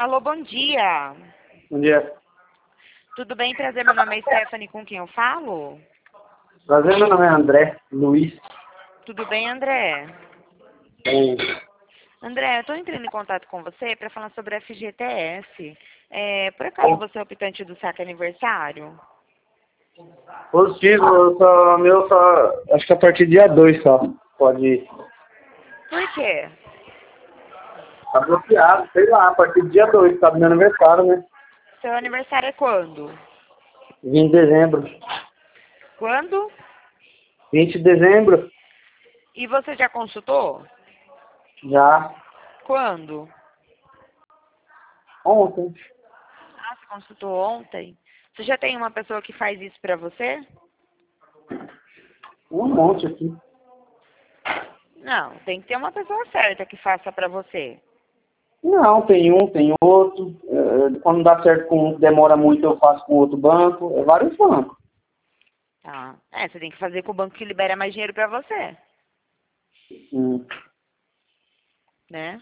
Alô, bom dia. Bom dia. Tudo bem? Prazer, meu nome é Stephanie, com quem eu falo? Prazer, meu nome é André Luiz. Tudo bem, André? Bem, André, eu estou entrando em contato com você para falar sobre a FGTS. Por acaso você é optante do saque aniversário? positivo, acho que a partir do dia 2 só. Pode ir. Por quê? Tá bloqueado, sei lá, a partir do dia 2, tá do meu aniversário, né? Seu aniversário é quando? 20 de dezembro. Quando? 20 de dezembro, E você já consultou? já Quando? ontem. Ah, você consultou ontem? Você já tem uma pessoa que faz isso para você? Um monte aqui. Não, tem que ter uma pessoa certa que faça para você. Não, tem um, tem outro. Quando dá certo com um, demora muito, eu faço com outro banco. É vários bancos. Tá. Você tem que fazer com o banco que libera mais dinheiro para você, Hum, né?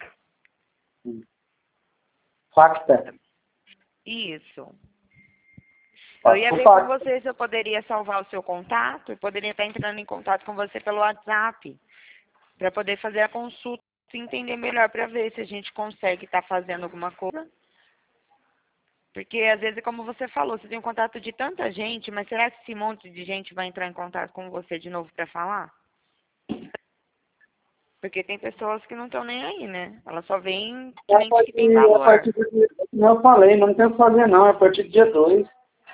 Facta. Isso. Eu Faço ia com ver com Facta. você se eu poderia salvar o seu contato e poderia estar entrando em contato com você pelo WhatsApp para poder fazer a consulta e entender melhor para ver se a gente consegue estar fazendo alguma coisa. Porque às vezes, como você falou, você tem um contato de tanta gente, mas será que esse monte de gente vai entrar em contato com você de novo para falar? Porque tem pessoas que não estão nem aí, né? Elas só veem cliente que tem A valor. partir do dia, como eu falei, não tem o que fazer não, é a partir do dia 2.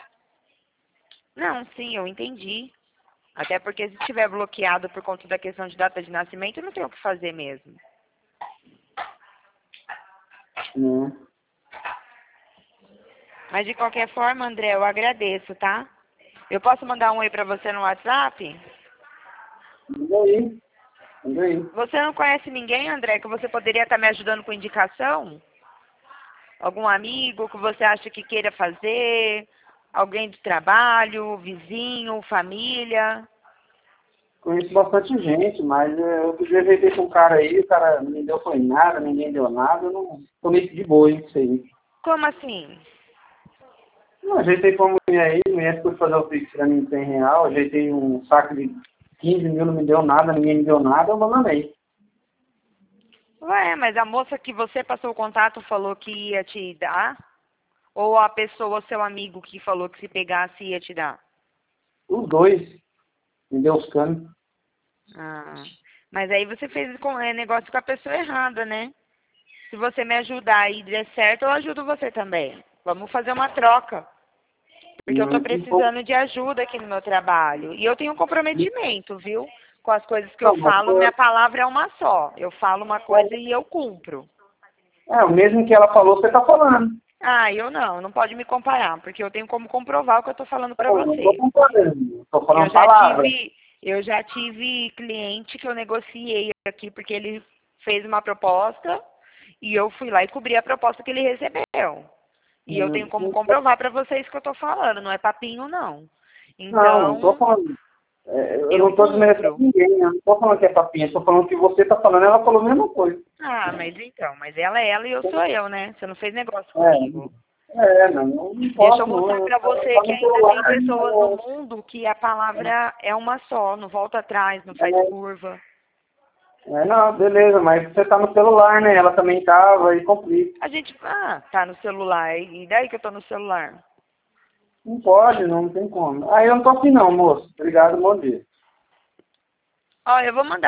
Não, sim, eu entendi. Até porque se estiver bloqueado por conta da questão de data de nascimento, não tem o que fazer mesmo. Né? Mas de qualquer forma, André, eu agradeço, tá? Eu posso mandar um oi pra você no WhatsApp? Manda aí. Você não conhece ninguém, André, que você poderia estar me ajudando com indicação? Algum amigo que você acha que queira fazer? Alguém do trabalho, vizinho, família? Conheço bastante gente, mas eu ajeitei com um cara aí, o cara não me deu foi nada, ninguém deu nada, eu não tô meio de boa isso aí. Como assim? Não, ajeitei com a mulher aí, a mulher foi fazer o Pix pra mim R$ 100, ajeitei um saco de 15 mil, não me deu nada, ninguém me deu nada, eu mandei. Ué, mas a moça que você passou o contato falou que ia te dar? Ou a pessoa, seu amigo, que falou que se pegasse ia te dar? Os dois, me deu os canos. Ah, mas aí você fez negócio com a pessoa errada, né? Se você me ajudar e der certo, eu ajudo você também. Vamos fazer uma troca. Porque eu tô Um pouco, precisando de ajuda aqui no meu trabalho. E eu tenho um comprometimento, viu? Com as coisas que eu não, mas falo, minha palavra é uma só. Eu falo uma coisa e eu cumpro. o mesmo que ela falou, você tá falando. Ah, eu não pode me comparar, porque eu tenho como comprovar o que eu tô falando pra Eu não tô você. comparando, tô Eu falando já palavras. tive, eu já tive cliente que eu negociei aqui porque ele fez uma proposta e eu fui lá e cobri a proposta que ele recebeu. E eu tenho como comprovar para vocês que eu tô falando, não é papinho não. Não tô Então, falando. Eu eu não tô desmerecendo cumpro. ninguém, eu não tô falando que é papinha, eu tô falando que você tá falando, ela falou a mesma coisa. Ah, mas ela é ela e eu sou eu, né? Você não fez negócio comigo. Não Deixa eu posso, mostrar não. pra você Tá que no ainda tem celular, pessoas no mundo que a palavra é uma só, não volta atrás, não faz curva. não, beleza, mas você tá no celular, né? Ela também tava e complica. A gente, tá no celular, e daí que eu tô no celular? Não pode, não tem como. Eu não tô assim não, moço. Obrigado, bom dia. Ó, eu vou mandar